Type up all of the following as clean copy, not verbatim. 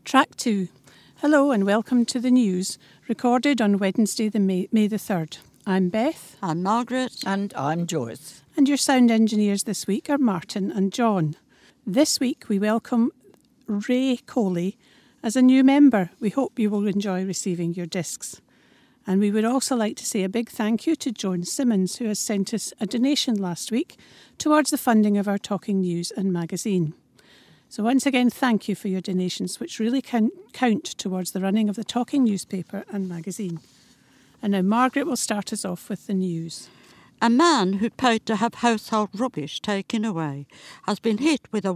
Track 2. Hello and welcome to the news, recorded on Wednesday, May the 3rd. I'm Beth. I'm Margaret. And I'm Joyce. And your sound engineers this week are Martin and John. This week we welcome Ray Coley as a new member. We hope you will enjoy receiving your discs. And we would also like to say a big thank you to Joan Simmons, who has sent us a donation last week towards the funding of our Talking News and magazine. So once again, thank you for your donations, which really count towards the running of the Talking newspaper and magazine. And now Margaret will start us off with the news. A man who paid to have household rubbish taken away has been hit with a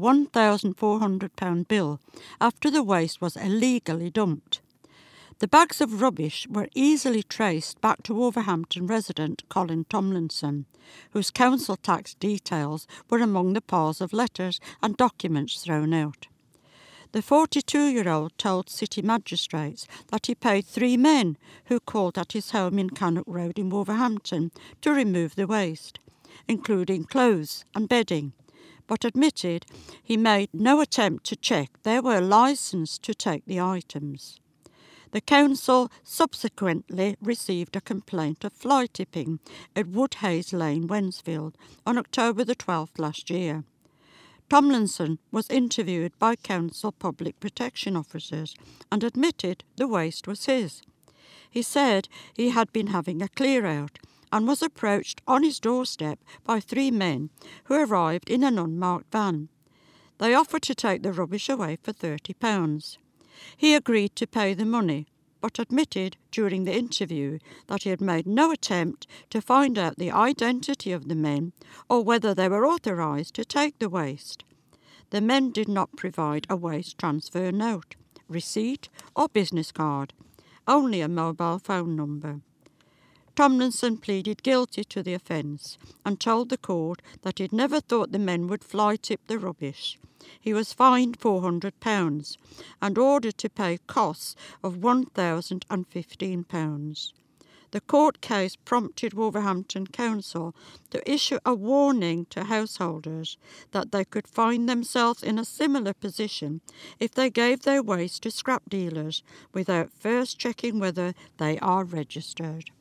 £1,400 bill after the waste was illegally dumped. The bags of rubbish were easily traced back to Wolverhampton resident Colin Tomlinson, whose council tax details were among the piles of letters and documents thrown out. The 42-year-old told city magistrates that he paid 3 men who called at his home in Cannock Road in Wolverhampton to remove the waste, including clothes and bedding, but admitted he made no attempt to check they were licensed to take the items. The council subsequently received a complaint of fly tipping at Woodhays Lane, Wensfield, on October the 12th last year. Tomlinson was interviewed by council public protection officers and admitted the waste was his. He said he had been having a clear-out and was approached on his doorstep by 3 men who arrived in an unmarked van. They offered to take the rubbish away for £30. He agreed to pay the money, but admitted during the interview that he had made no attempt to find out the identity of the men or whether they were authorised to take the waste. The men did not provide a waste transfer note, receipt or business card, only a mobile phone number. Tomlinson pleaded guilty to the offence and told the court that he'd never thought the men would fly tip the rubbish. He was fined £400 and ordered to pay costs of £1,015. The court case prompted Wolverhampton Council to issue a warning to householders that they could find themselves in a similar position if they gave their waste to scrap dealers without first checking whether they are registered.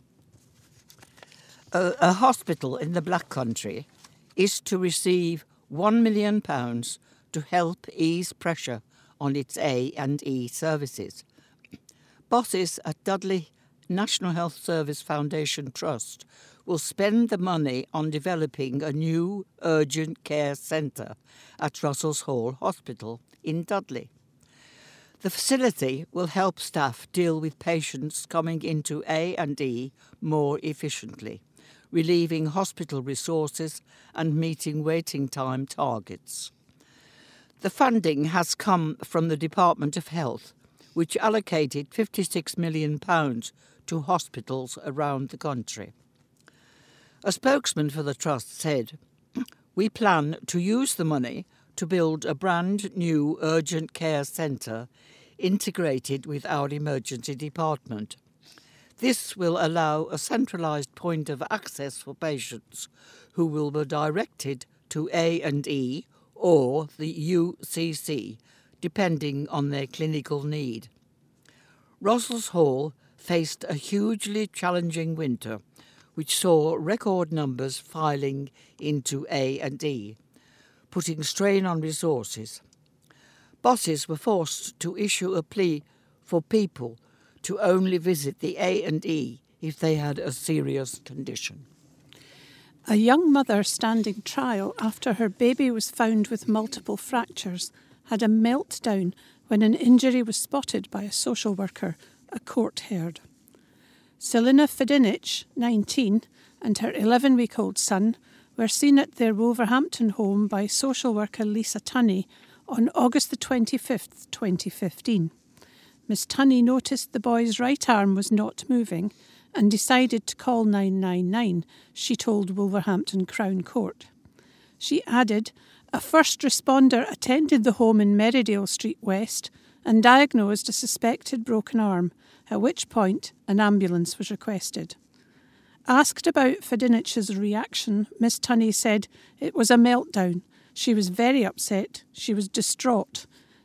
A hospital in the Black Country is to receive £1 million to help ease pressure on its A&E services. Bosses at Dudley National Health Service Foundation Trust will spend the money on developing a new urgent care centre at Russell's Hall Hospital in Dudley. The facility will help staff deal with patients coming into A&E more efficiently, relieving hospital resources and meeting waiting time targets. The funding has come from the Department of Health, which allocated £56 million to hospitals around the country. A spokesman for the Trust said, "We plan to use the money to build a brand new urgent care centre integrated with our emergency department. This will allow a centralised point of access for patients who will be directed to A&E or the UCC, depending on their clinical need." Russell's Hall faced a hugely challenging winter, which saw record numbers filing into A&E, putting strain on resources. Bosses were forced to issue a plea for people to only visit the A&E if they had a serious condition. A young mother standing trial after her baby was found with multiple fractures had a meltdown when an injury was spotted by a social worker, a court heard. Selina Fidinich, 19, and her 11-week-old son were seen at their Wolverhampton home by social worker Lisa Tunney on August the 25th, 2015. Miss Tunney noticed the boy's right arm was not moving and decided to call 999, she told Wolverhampton Crown Court. She added, a first responder attended the home in Merridale Street West and diagnosed a suspected broken arm, at which point an ambulance was requested. Asked about Fidinich's reaction, Miss Tunney said it was a meltdown. She was very upset. She was distraught.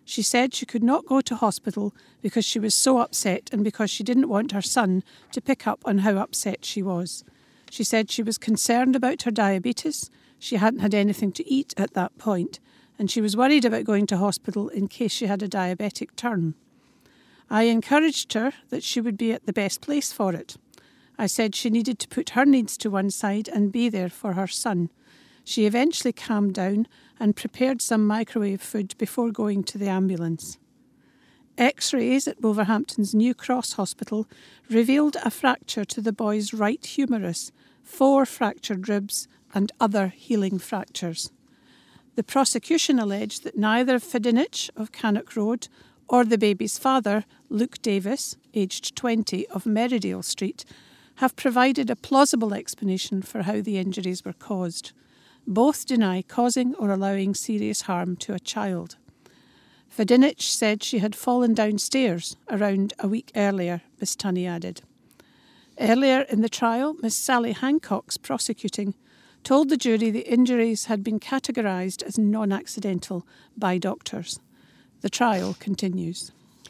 She said she could not go to hospital because she was so upset and because she didn't want her son to pick up on how upset she was. She said she was concerned about her diabetes. She hadn't had anything to eat at that point, and she was worried about going to hospital in case she had a diabetic turn. I encouraged her that she would be at the best place for it. I said she needed to put her needs to one side and be there for her son. She eventually calmed down and prepared some microwave food before going to the ambulance. X-rays at Wolverhampton's New Cross Hospital revealed a fracture to the boy's right humerus, 4 fractured ribs and other healing fractures. The prosecution alleged that neither Fidinich of Cannock Road or the baby's father, Luke Davis, aged 20, of Merridale Street, have provided a plausible explanation for how the injuries were caused. Both deny causing or allowing serious harm to a child. Fidinich said she had fallen downstairs around a week earlier, Miss Tunney added. Earlier in the trial, Miss Sally Hancock's prosecuting told the jury the injuries had been categorised as non-accidental by doctors. The trial continues.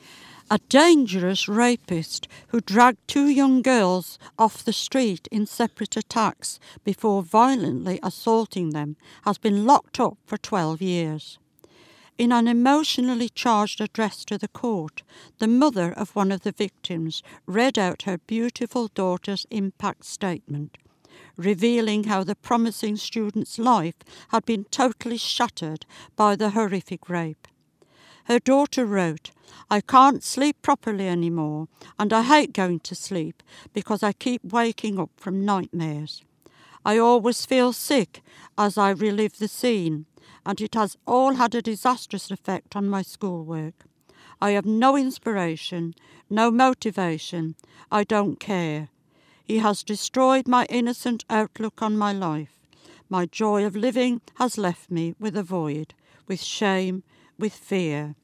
A dangerous rapist who dragged 2 young girls off the street in separate attacks before violently assaulting them has been locked up for 12 years. In an emotionally charged address to the court, the mother of one of the victims read out her beautiful daughter's impact statement, revealing how the promising student's life had been totally shattered by the horrific rape. Her daughter wrote, "I can't sleep properly anymore, and I hate going to sleep because I keep waking up from nightmares. I always feel sick as I relive the scene, and it has all had a disastrous effect on my schoolwork. I have no inspiration, no motivation. I don't care. He has destroyed my innocent outlook on my life. My joy of living has left me with a void, with shame, with fear."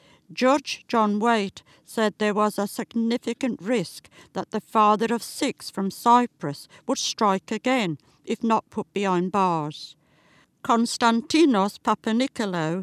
Judge John Waite said there was a significant risk that the father of 6 from Cyprus would strike again if not put behind bars. Konstantinos Papanikolaou,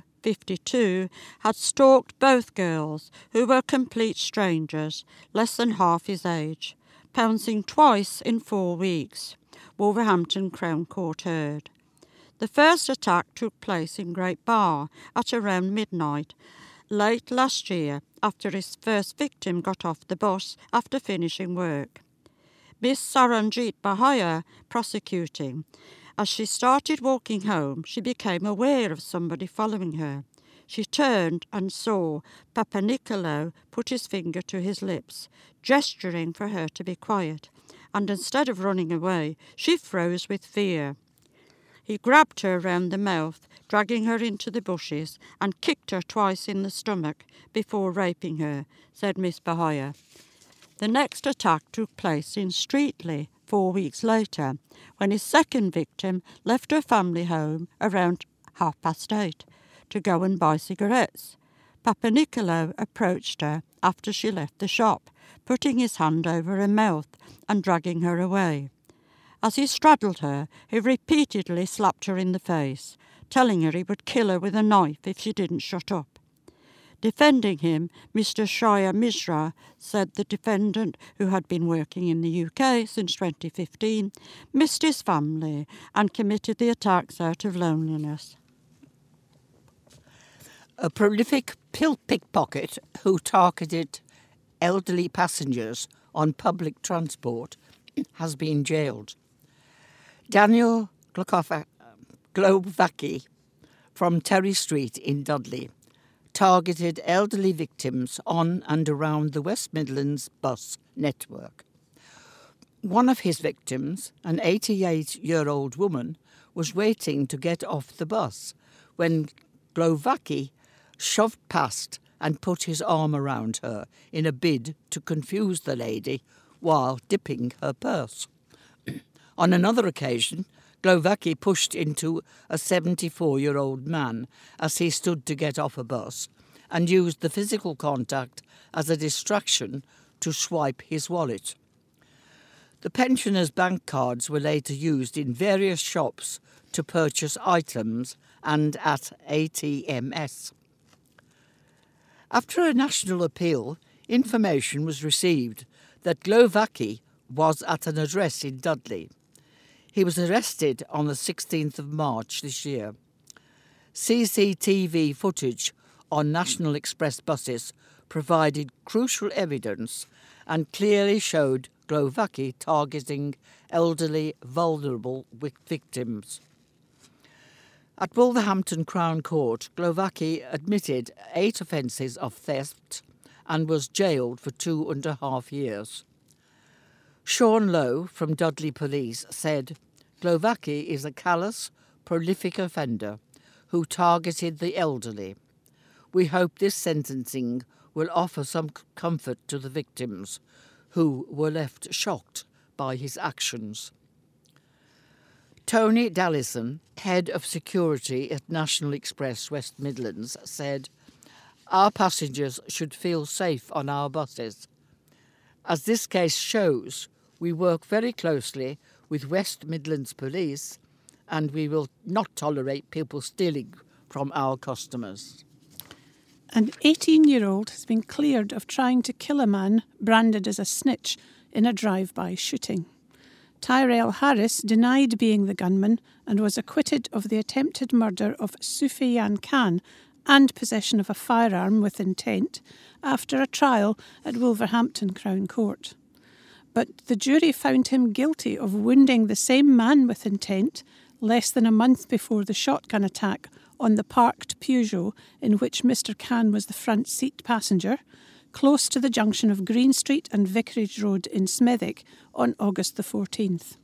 52, had stalked both girls, who were complete strangers, less than half his age, pouncing twice in 4 weeks, Wolverhampton Crown Court heard. The first attack took place in Great Barr at around midnight, late last year, after his first victim got off the bus after finishing work. Miss Saranjit Bahaya, prosecuting, as she started walking home, she became aware of somebody following her. She turned and saw Papanikolaou put his finger to his lips, gesturing for her to be quiet, and instead of running away, she froze with fear. He grabbed her round the mouth, dragging her into the bushes, and kicked her twice in the stomach before raping her, said Miss Bahaya. The next attack took place in Streatley 4 weeks later, when his second victim left her family home around 8:30 to go and buy cigarettes. Papanikolaou approached her after she left the shop, putting his hand over her mouth and dragging her away. As he straddled her, he repeatedly slapped her in the face, telling her he would kill her with a knife if she didn't shut up. Defending him, Mr. Shaya Mishra said the defendant, who had been working in the UK since 2015, missed his family and committed the attacks out of loneliness. A prolific pickpocket who targeted elderly passengers on public transport has been jailed. Daniel Glowacki from Terry Street in Dudley targeted elderly victims on and around the West Midlands bus network. One of his victims, an 88-year-old woman, was waiting to get off the bus when Glowacki shoved past and put his arm around her in a bid to confuse the lady while dipping her purse. On another occasion, Glowacki pushed into a 74-year-old man as he stood to get off a bus and used the physical contact as a distraction to swipe his wallet. The pensioners' bank cards were later used in various shops to purchase items and at ATMs. After a national appeal, information was received that Glowacki was at an address in Dudley. He was arrested on the 16th of March this year. CCTV footage on National Express buses provided crucial evidence and clearly showed Glowacki targeting elderly, vulnerable victims. At Wolverhampton Crown Court, Glowacki admitted 8 offences of theft and was jailed for 2.5 years. Sean Lowe from Dudley Police said, Glowacki is a callous, prolific offender who targeted the elderly. We hope this sentencing will offer some comfort to the victims who were left shocked by his actions. Tony Dallison, head of security at National Express West Midlands, said, our passengers should feel safe on our buses. As this case shows, we work very closely with West Midlands Police and we will not tolerate people stealing from our customers. An 18-year-old has been cleared of trying to kill a man branded as a snitch in a drive-by shooting. Tyrell Harris denied being the gunman and was acquitted of the attempted murder of Sufyan Khan and possession of a firearm with intent after a trial at Wolverhampton Crown Court. But the jury found him guilty of wounding the same man with intent less than a month before the shotgun attack on the parked Peugeot in which Mr. Khan was the front seat passenger, close to the junction of Green Street and Vicarage Road in Smethwick on August the 14th.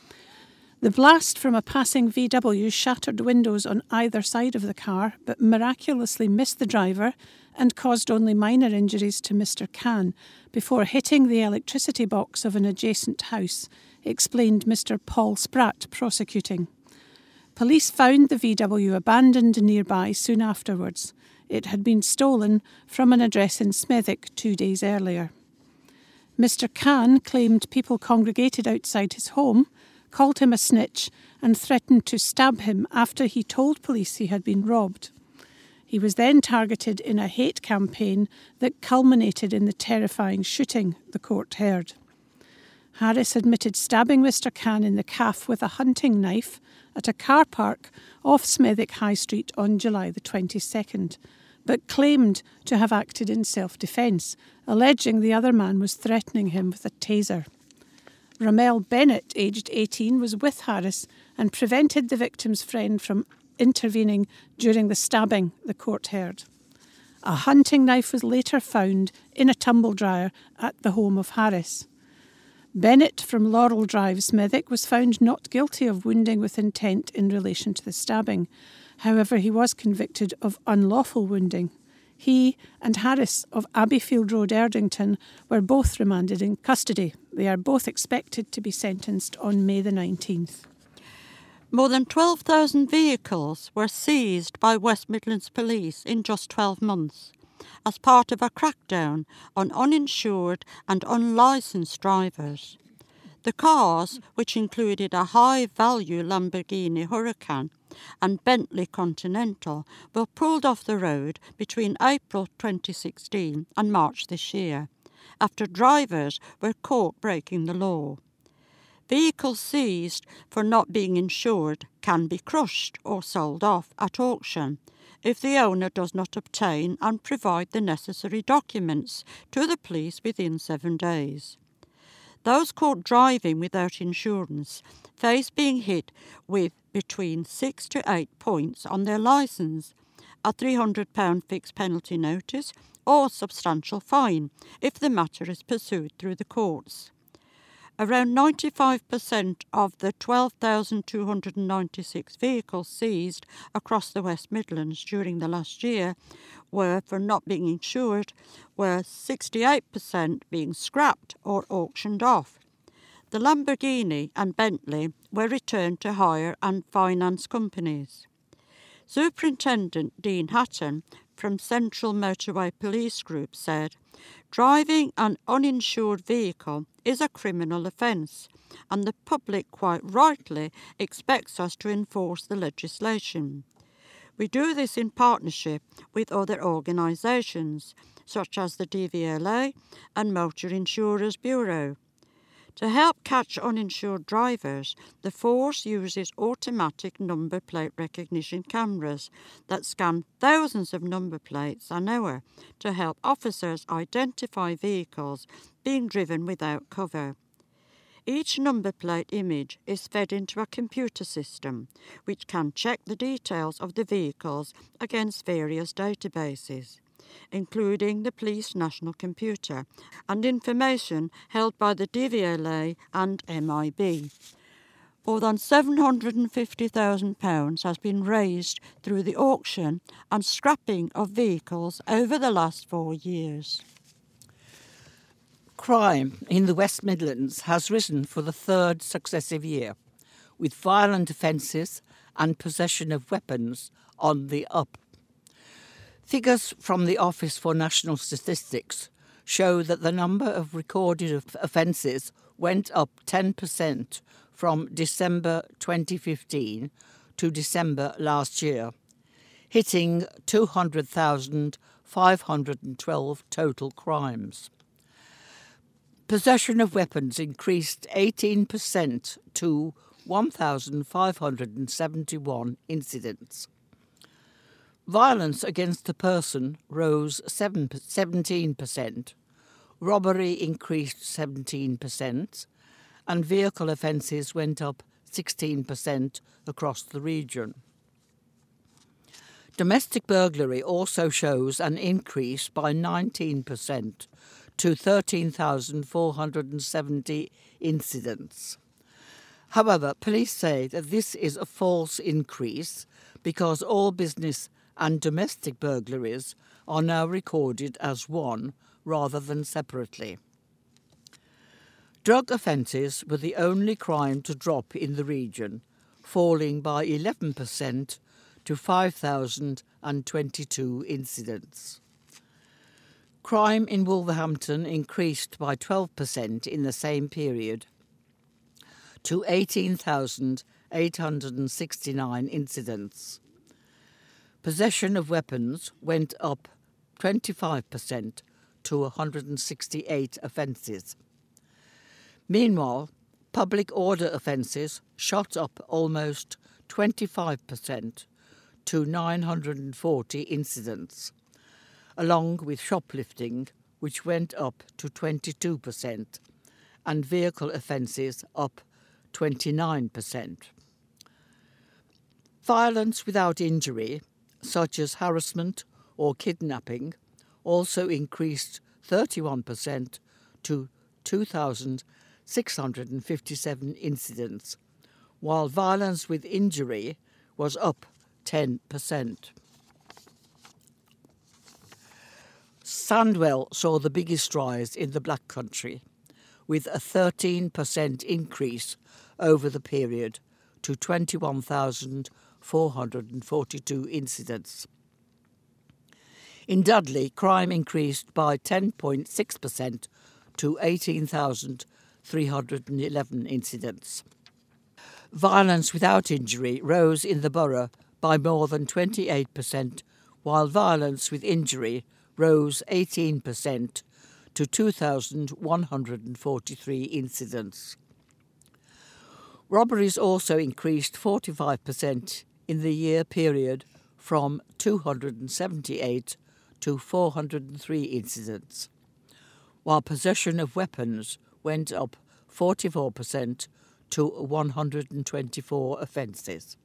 The blast from a passing VW shattered windows on either side of the car, but miraculously missed the driver and caused only minor injuries to Mr. Khan before hitting the electricity box of an adjacent house, explained Mr. Paul Spratt, prosecuting. Police found the VW abandoned nearby soon afterwards. It had been stolen from an address in Smethwick 2 days earlier. Mr. Khan claimed people congregated outside his home, called him a snitch and threatened to stab him after he told police he had been robbed. He was then targeted in a hate campaign that culminated in the terrifying shooting, the court heard. Harris admitted stabbing Mr. Khan in the calf with a hunting knife at a car park off Smethwick High Street on July the 22nd, but claimed to have acted in self-defence, alleging the other man was threatening him with a taser. Ramel Bennett, aged 18, was with Harris and prevented the victim's friend from intervening during the stabbing, the court heard. A hunting knife was later found in a tumble dryer at the home of Harris. Bennett from Laurel Drive, Smethwick, was found not guilty of wounding with intent in relation to the stabbing. However, he was convicted of unlawful wounding. He and Harris of Abbeyfield Road, Erdington, were both remanded in custody. They are both expected to be sentenced on May the 19th. More than 12,000 vehicles were seized by West Midlands Police in just 12 months as part of a crackdown on uninsured and unlicensed drivers. The cars, which included a high-value Lamborghini Huracan and Bentley Continental, were pulled off the road between April 2016 and March this year, after drivers were caught breaking the law. Vehicles seized for not being insured can be crushed or sold off at auction if the owner does not obtain and provide the necessary documents to the police within 7 days. Those caught driving without insurance face being hit with between 6 to 8 points on their licence, a £300 fixed penalty notice or substantial fine if the matter is pursued through the courts. Around 95% of the 12,296 vehicles seized across the West Midlands during the last year were for not being insured, were 68% being scrapped or auctioned off. The Lamborghini and Bentley were returned to hire and finance companies. Superintendent Dean Hatton from Central Motorway Police Group said, "Driving an uninsured vehicle is a criminal offence, and the public quite rightly expects us to enforce the legislation. We do this in partnership with other organisations, such as the DVLA and Motor Insurers Bureau. To help catch uninsured drivers, the force uses automatic number plate recognition cameras that scan thousands of number plates an hour to help officers identify vehicles being driven without cover. Each number plate image is fed into a computer system, which can check the details of the vehicles against various databases, including the Police National Computer and information held by the DVLA and MIB. More than £750,000 has been raised through the auction and scrapping of vehicles over the last 4 years. Crime in the West Midlands has risen for the third successive year, with violent offences and possession of weapons on the up. Figures from the Office for National Statistics show that the number of recorded offences went up 10% from December 2015 to December last year, hitting 200,512 total crimes. Possession of weapons increased 18% to 1,571 incidents. Violence against a person rose 17%, robbery increased 17%, and vehicle offences went up 16% across the region. Domestic burglary also shows an increase by 19% to 13,470 incidents. However, police say that this is a false increase because all business and domestic burglaries are now recorded as one rather than separately. Drug offences were the only crime to drop in the region, falling by 11% to 5,022 incidents. Crime in Wolverhampton increased by 12% in the same period to 18,869 incidents. Possession of weapons went up 25% to 168 offences. Meanwhile, public order offences shot up almost 25% to 940 incidents, along with shoplifting, which went up to 22%, and vehicle offences up 29%. Violence without injury, such as harassment or kidnapping, also increased 31% to 2,657 incidents, while violence with injury was up 10%. Sandwell saw the biggest rise in the Black Country, with a 13% increase over the period to 21,442 incidents. In Dudley, crime increased by 10.6% to 18,311 incidents. Violence without injury rose in the borough by more than 28%, while violence with injury rose 18% to 2,143 incidents. Robberies also increased 45% in the year period from 278 to 403 incidents, while possession of weapons went up 44% to 124 offences.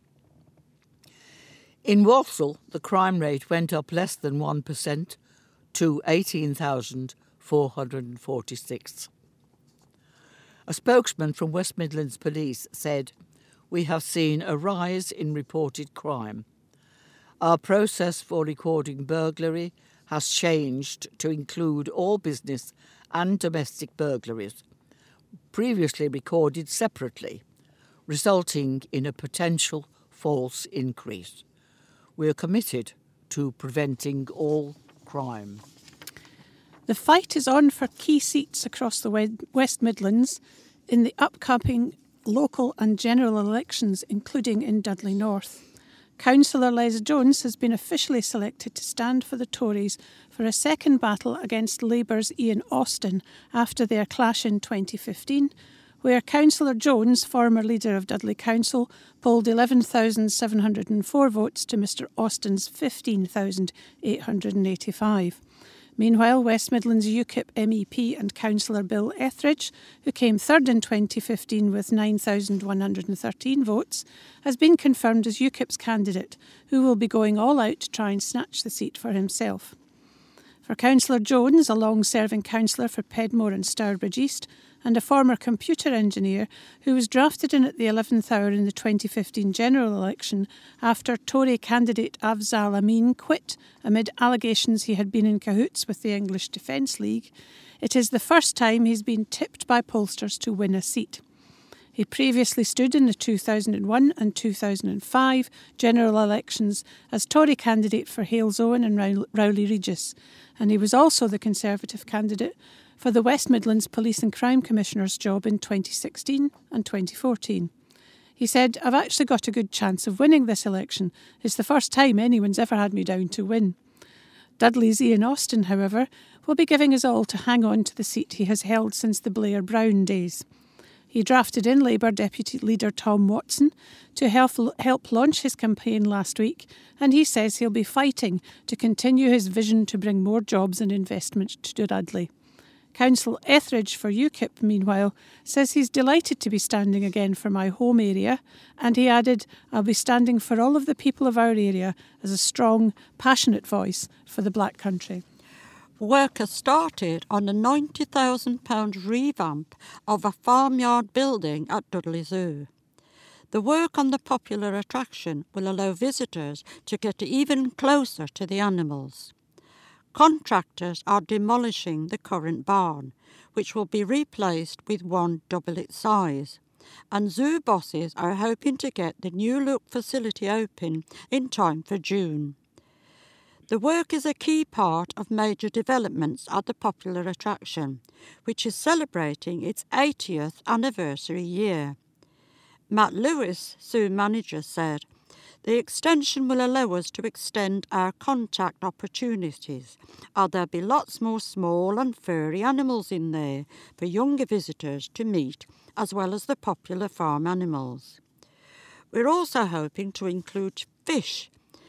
In Walsall, the crime rate went up less than 1% to 18,446. A spokesman from West Midlands Police said, "We have seen a rise in reported crime. Our process for recording burglary has changed to include all business and domestic burglaries, previously recorded separately, resulting in a potential false increase. We are committed to preventing all crime." The fight is on for key seats across the West Midlands in the upcoming local and general elections, including in Dudley North. Councillor Les Jones has been officially selected to stand for the Tories for a second battle against Labour's Ian Austin after their clash in 2015, where Councillor Jones, former leader of Dudley Council, polled 11,704 votes to Mr Austin's 15,885. Meanwhile, West Midlands UKIP MEP and Councillor Bill Etheridge, who came third in 2015 with 9,113 votes, has been confirmed as UKIP's candidate, who will be going all out to try and snatch the seat for himself. For Councillor Jones, a long-serving councillor for Pedmore and Stourbridge East, and a former computer engineer who was drafted in at the 11th hour in the 2015 general election after Tory candidate Afzal Amin quit amid allegations he had been in cahoots with the English Defence League, it is the first time he's been tipped by pollsters to win a seat. He previously stood in the 2001 and 2005 general elections as Tory candidate for Halesowen and Rowley Regis, and he was also the Conservative candidate for the West Midlands Police and Crime Commissioner's job in 2016 and 2014. He said, "I've actually got a good chance of winning this election. It's the first time anyone's ever had me down to win." Dudley's Ian Austin, however, will be giving his all to hang on to the seat he has held since the Blair-Brown days. He drafted in Labour Deputy Leader Tom Watson to help launch his campaign last week, and he says he'll be fighting to continue his vision to bring more jobs and investment to Dudley. Councillor Etheridge for UKIP, meanwhile, says he's delighted to be standing again for my home area, and he added, "I'll be standing for all of the people of our area as a strong, passionate voice for the Black Country." Work has started on a £90,000 revamp of a farmyard building at Dudley Zoo. The work on the popular attraction will allow visitors to get even closer to the animals. Contractors are demolishing the current barn, which will be replaced with one double its size, and zoo bosses are hoping to get the new-look facility open in time for June. The work is a key part of major developments at the popular attraction, which is celebrating its 80th anniversary year. Matt Lewis, zoo manager, said, "The extension will allow us to extend our contact opportunities, as there'll be lots more small and furry animals in there for younger visitors to meet, as well as the popular farm animals. We're also hoping to include fish,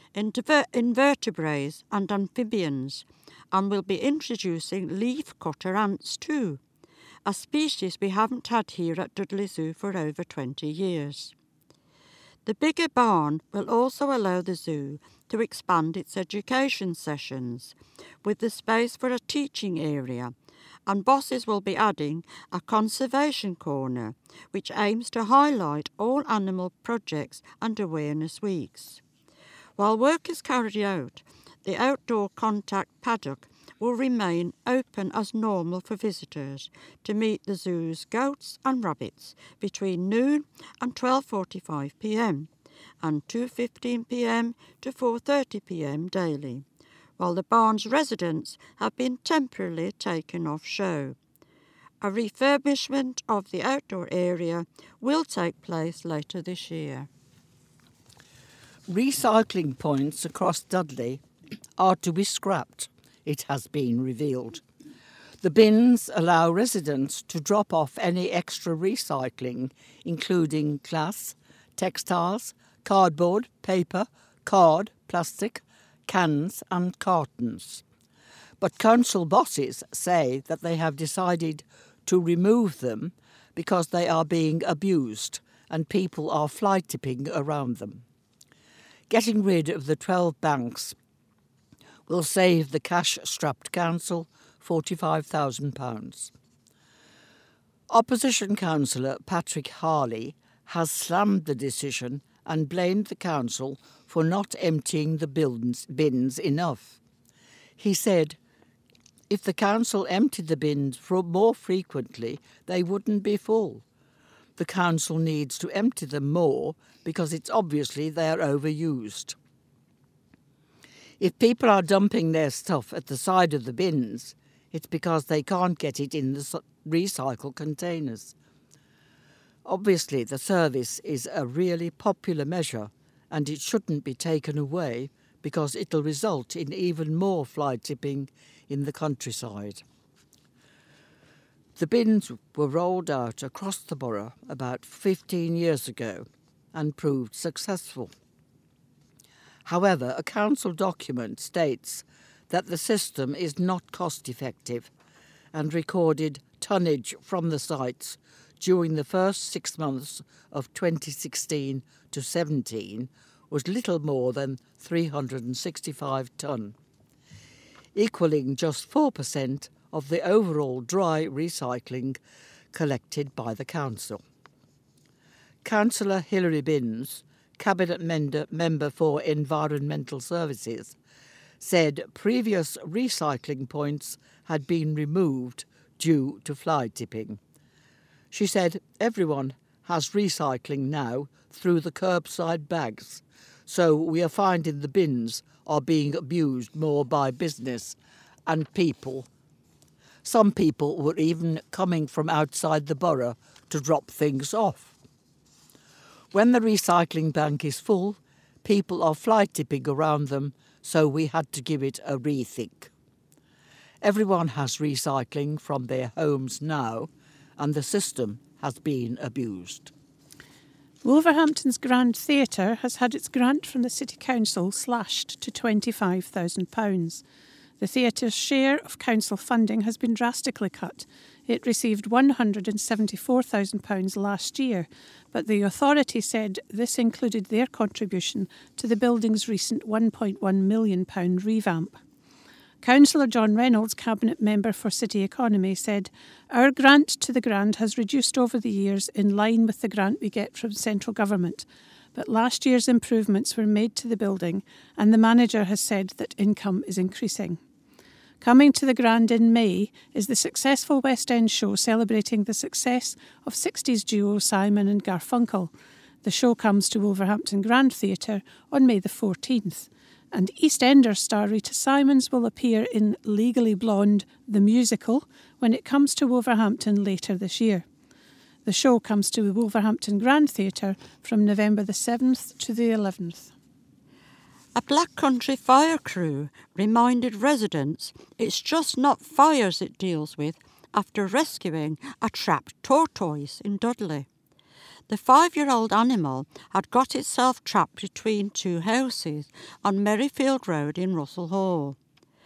invertebrates and amphibians, and we'll be introducing leaf-cutter ants too, a species we haven't had here at Dudley Zoo for over 20 years. The bigger barn will also allow the zoo to expand its education sessions, with the space for a teaching area, and bosses will be adding a conservation corner, which aims to highlight all animal projects and awareness weeks. While work is carried out, the outdoor contact paddock will remain open as normal for visitors to meet the zoo's goats and rabbits between noon and 12:45 p.m. and 2:15 p.m. to 4:30 p.m. daily, while the barn's residents have been temporarily taken off show. A refurbishment of the outdoor area will take place later this year. Recycling points across Dudley are to be scrapped, it has been revealed. The bins allow residents to drop off any extra recycling, including glass, textiles, cardboard, paper, card, plastic, cans and cartons. But council bosses say that they have decided to remove them because they are being abused and people are fly tipping around them. Getting rid of the 12 banks will save the cash-strapped council £45,000. Opposition councillor Patrick Harley has slammed the decision and blamed the council for not emptying the bins enough. He said, "If the council emptied the bins more frequently, they wouldn't be full. The council needs to empty them more because it's obviously they're overused. If people are dumping their stuff at the side of the bins, it's because they can't get it in the recycle containers. Obviously, the service is a really popular measure and it shouldn't be taken away because it'll result in even more fly tipping in the countryside. The bins were rolled out across the borough about 15 years ago and proved successful. However, a council document states that the system is not cost-effective and recorded tonnage from the sites during the first 6 months of 2016 to 17 was little more than 365 tonne, equalling just 4% of the overall dry recycling collected by the council. Councillor Hilary Binns, Cabinet Member for Environmental Services, said previous recycling points had been removed due to fly tipping. She said everyone has recycling now through the curbside bags, so we are finding the bins are being abused more by business and people. Some people were even coming from outside the borough to drop things off. When the recycling bank is full, people are fly tipping around them, so we had to give it a rethink. Everyone has recycling from their homes now, and the system has been abused. Wolverhampton's Grand Theatre has had its grant from the City Council slashed to £25,000. The theatre's share of council funding has been drastically cut. It received £174,000 last year, but the authority said this included their contribution to the building's recent £1.1 million revamp. Councillor John Reynolds, Cabinet Member for City Economy, said, "Our grant to the Grand has reduced over the years in line with the grant we get from central government, but last year's improvements were made to the building and the manager has said that income is increasing." Coming to the Grand in May is the successful West End show celebrating the success of 60s duo Simon and Garfunkel. The show comes to Wolverhampton Grand Theatre on May the 14th. And EastEnders star Rita Simons will appear in Legally Blonde, the musical, when it comes to Wolverhampton later this year. The show comes to the Wolverhampton Grand Theatre from November the 7th to the 11th. A Black Country fire crew reminded residents it's just not fires it deals with after rescuing a trapped tortoise in Dudley. The 5-year-old animal had got itself trapped between two houses on Merrifield Road in Russell Hall.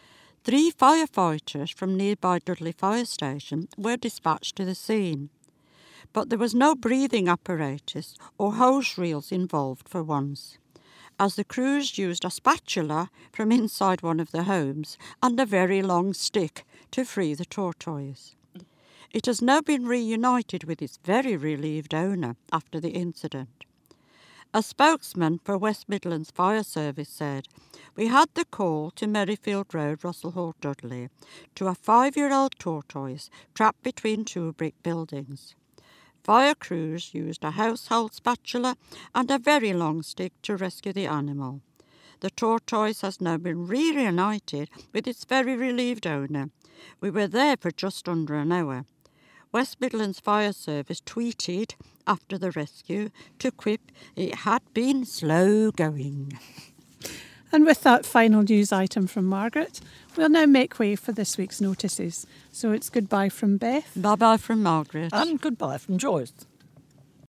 3 firefighters from nearby Dudley Fire Station were dispatched to the scene, but there was no breathing apparatus or hose reels involved for once, as the crews used a spatula from inside one of the homes and a very long stick to free the tortoise. It has now been reunited with its very relieved owner after the incident. A spokesman for West Midlands Fire Service said, "We had the call to Merrifield Road, Russell Hall, Dudley, to a 5-year-old tortoise trapped between 2 brick buildings. Fire crews used a household spatula and a very long stick to rescue the animal. The tortoise has now been reunited with its very relieved owner. We were there for just under an hour." West Midlands Fire Service tweeted after the rescue to quip it had been slow going. And with that final news item from Margaret, we'll now make way for this week's notices. So it's goodbye from Beth. Bye-bye from Margaret. And goodbye from Joyce.